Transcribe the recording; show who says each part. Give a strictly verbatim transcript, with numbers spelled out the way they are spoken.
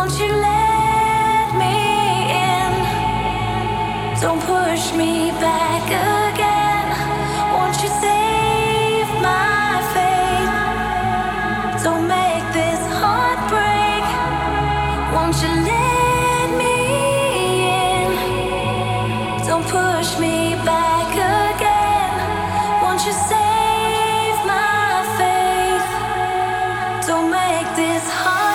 Speaker 1: Won't you let me in? Don't push me back again. Won't you save my faith? Don't make this heart break. Won't you let me in? Don't push me back again. Won't you save my faith? Don't make this hard.